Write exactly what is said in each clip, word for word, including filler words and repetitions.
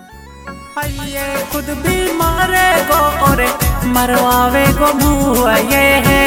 ये खुद भी मारे गो और मरवावे गो मुआ ये है।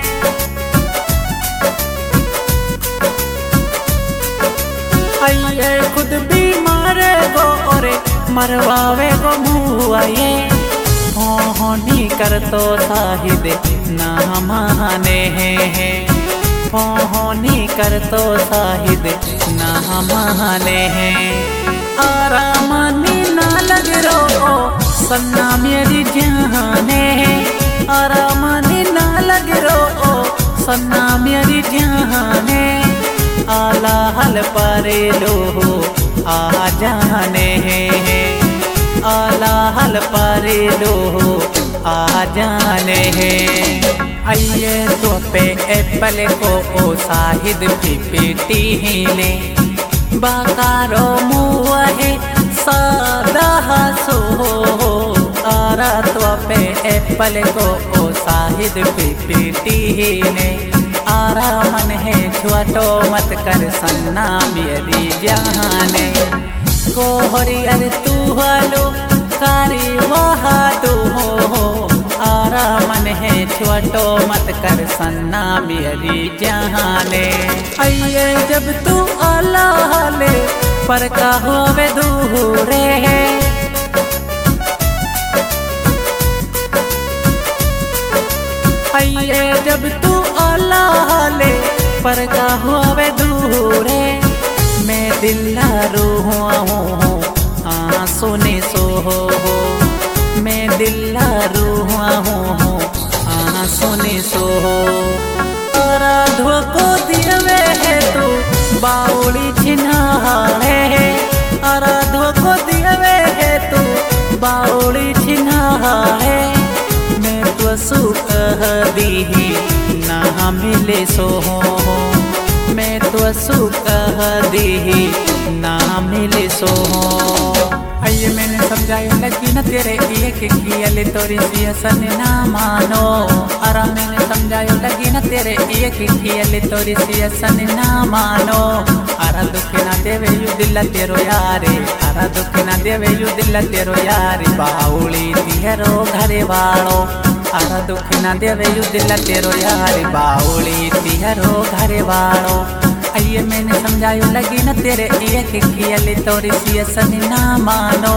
ये खुद भी मारे गो और मरवावे गो मुआ ये। होनी कर तो साहिद ना माने है। होनी कर तो साहिद ना माने है। आरामानी ना लग रो सन्ना मेरी जाने। आरामानी ना लग रो सन्ना मेरी जाने। आला हल परे लो आ जाने है। आला हल परे लो आ जाने है। आइए तो पे एप्पल को ओ साहिद पीपीटी हिले। बाकारो मुहे सादा हसो। आरा तो पे एप्पल को ओ साहिद पीपीटी हिले। आरा मन है छुआटो मत कर सन्ना मेरी जाने। कोहरी अरे तू हलो कारी वहा तू हो। आरा मन है छुआटो मत कर सन्ना मेरी जाने। आइए जब तू आला हाले पर का होवे दूरे है। आइए जब तू आला हाले पर का होवे दूरे। मैं दिल रूहुआ हूँ आ सोने सो हो। मैं दिल रूहुआ हूँ आ सोने सो हो। आराधो को दियवे है तू बाउली छिनाले। आराधो को दियवे है तू बाउली छिनाले। मैं तो सुख दी ना मिले सो हो। मैं तो सुख दी ना मिले सो हो। आइए मैंने समझाया लगी न तेरे एक किया तोरी सियासन ना मानो। अरा मैंने समझाया लगी न तेरे एक किया तोरी सियासन ना मानो। अरा दुख ना देवे यू दिल तेरो यारे। अरा दुख ना देवे यू दिल तेरो यारे। बाउली तिहरो घरे वालो। अरा दुख ना देवे यू दिल तेरो यारे। बाउली तिहरो घरे वालो। आइए मैंने समझायो लगी न तेरे एक किया तोरी सियासन ना मानो।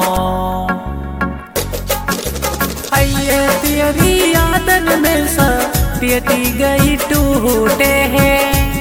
आइए तेरी यादन में सा पेटी गई टूटे है।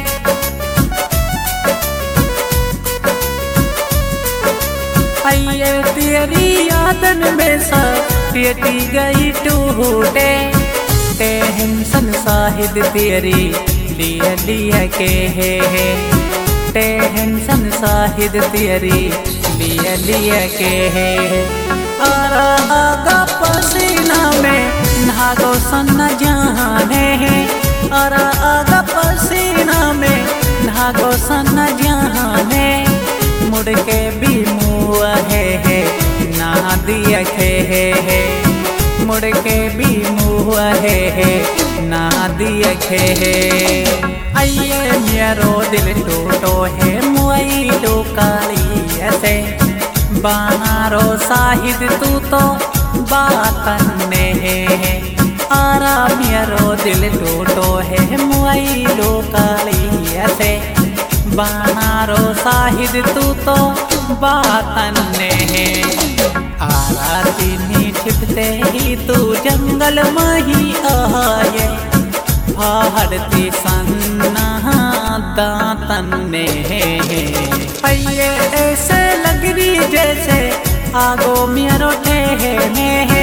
आइए तेरी यादन में सा पेटी गई टूटे। टेंशन साहिद तेरी लिया लिया के है। टेंशन साहिद तेरी लिया लिया के है। आरा आगा पसीना में नागो सन्ना जाने है। आरा आगा पसीना में नागो सन्ना जाने। मुड़ के भी मुआ है, है ना दिया खे है, है। मुड़ के भी मुआ है, है ना दिया खे है। आइए मेरो दिल टूटो है मुई लो काली ऐसे। बानारो साहिद तू तो बातन ने है। आरा मेरो दिल टूटो है मुई लो काली ऐसे। बानारो साहिद तू तो बातन ने है। आरा तीनी छिपते ही तू जंगल में ही आए। फाड़ती सन्ना दातन ने है। आइए ऐसे लग रही जैसे आगो मेरो ठहने है।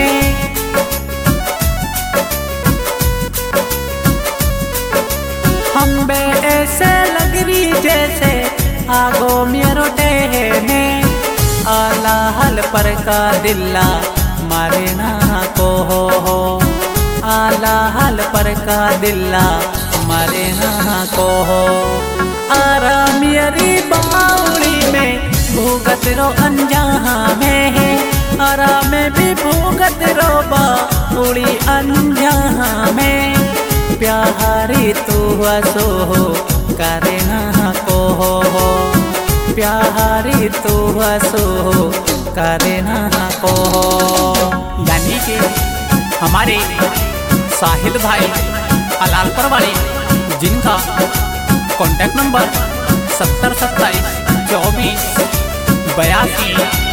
हम बे ऐसे लग रही जैसे आगो मेरो ठहने। आला हल पर का दिल्ला मारे ना को हो हो। आला हल पर का दिल्ला मारे ना को हो। आरा मेरी बाउली में भूगत रो अनजाहा में है। आरा में भी भूगत रो बाउली अनजाहा में। प्यारी तू हसो करे ना को हो। प्यारी तू हसो करे ना को। यानी कि हमारे साहिल भाई अलालपुर वाले, जिनका कॉन्टैक्ट नंबर सत्तर सत्ताईस चौबीस बयासी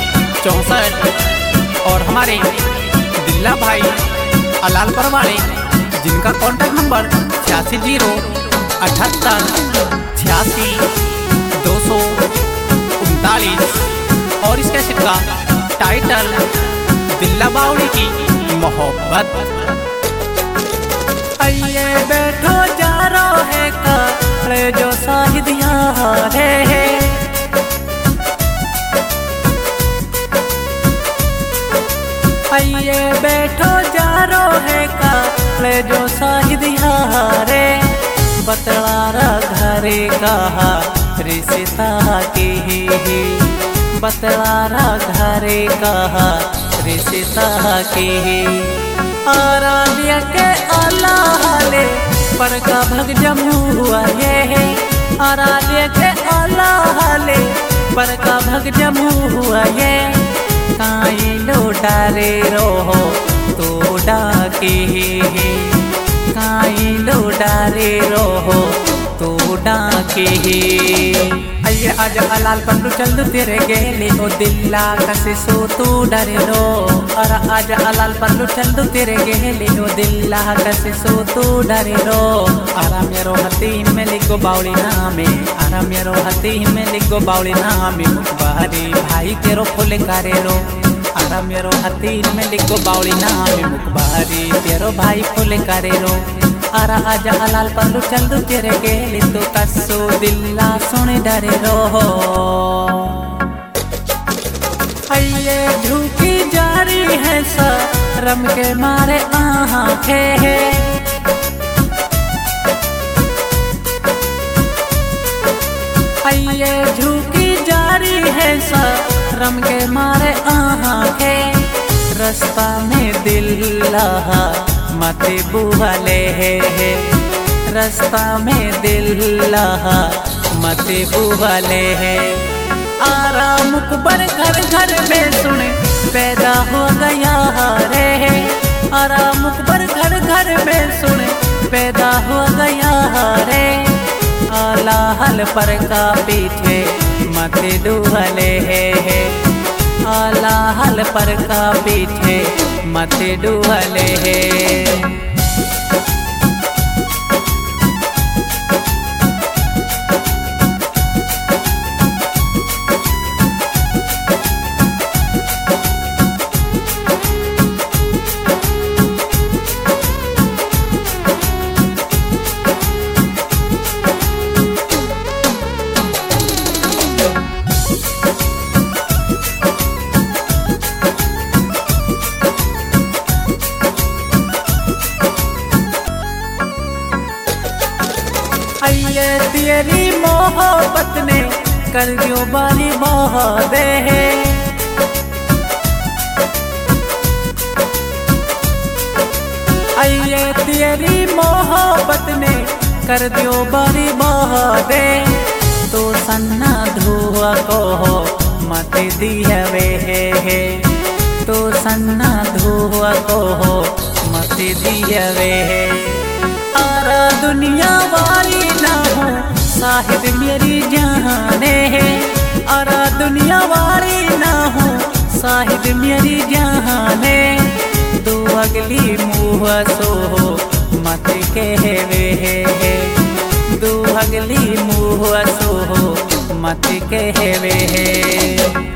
चौंसठ और हमारे दिल्ला भाई अलालपुर वाले, जिनका कॉन्टैक्ट नंबर छियासी जीरो अठहत्तर छियासी दो सौ उनतालीस और इसके सिक्का टाइटल दिल्ला बावड़ी की मोहब्बत। आइए बैठो जा रो है करे जो शाहिद यार है, आइए बैठो जा रो है करे जो शाहिद यार है। बतलारा घरे कहा रिश्ता के ही, बतलारा घरे कहा रिश्ता के ही। आराध्य के अलाले पर का भग जमू हुआ ये है, आराध्य के अलाले पर का भग जमू हुआ ये। काई लो डारे रोहो तो डाके ही, काई लो डारे रोहो तो डाके ही। आइए आज अलाल पल्लू चल दो तेरे गेले ओ दिल्ला कसे सो तू डरे रो। और आज अलाल पल्लू चल दो तेरे गेले ओ दिल्ला कसे सो तू डरे रो। आरा मेरो हतीन में लिखो बावली नामे, आरा मेरो हतीन में लिखो बावली नामे। मुखबारी भाई तेरो फुल करे रो, आरा मेरो हतीन में लिखो बावली नामे। मुखबारी तेरो भाई फुल करे रो। आरा आजा अलाल पल्लू चल दो तेरे गेले तो कसो दिल्ला सुने डरे रो। आइए झुकी जारी है शर्म के मारे आँखें, आइए झुकी जारी है शर्म के मारे आँखें। रास्ता में दिल्ला मते बुहले है, रास्ता में दिल्ला मते बुहले है। आरा मुकबर घर घर में सुने पैदा हो गया रे, आरा मुकबर घर घर में सुने पैदा हो गया रे। आला हल पर का पीछे मते डुहले है, आला हल पर का पीछे मते डुहले है। आइए तेरी मोहब्बत ने कर दियो बारी मोह दे, आइए तेरी मोहब्बत ने कर दियो बारी मोह दे। तो सन्ना धुआ को मत दिहवे है, तो सन्ना धुआ को मत दिहवे है। आरा दुनिया वाली ना हो साहिद मेरी जाने है, आरा दुनिया वाली ना हो साहिद मेरी जाने। दो अगली मुँह सो मत कहवे है, दो अगली मुँह सो मत कहवे है।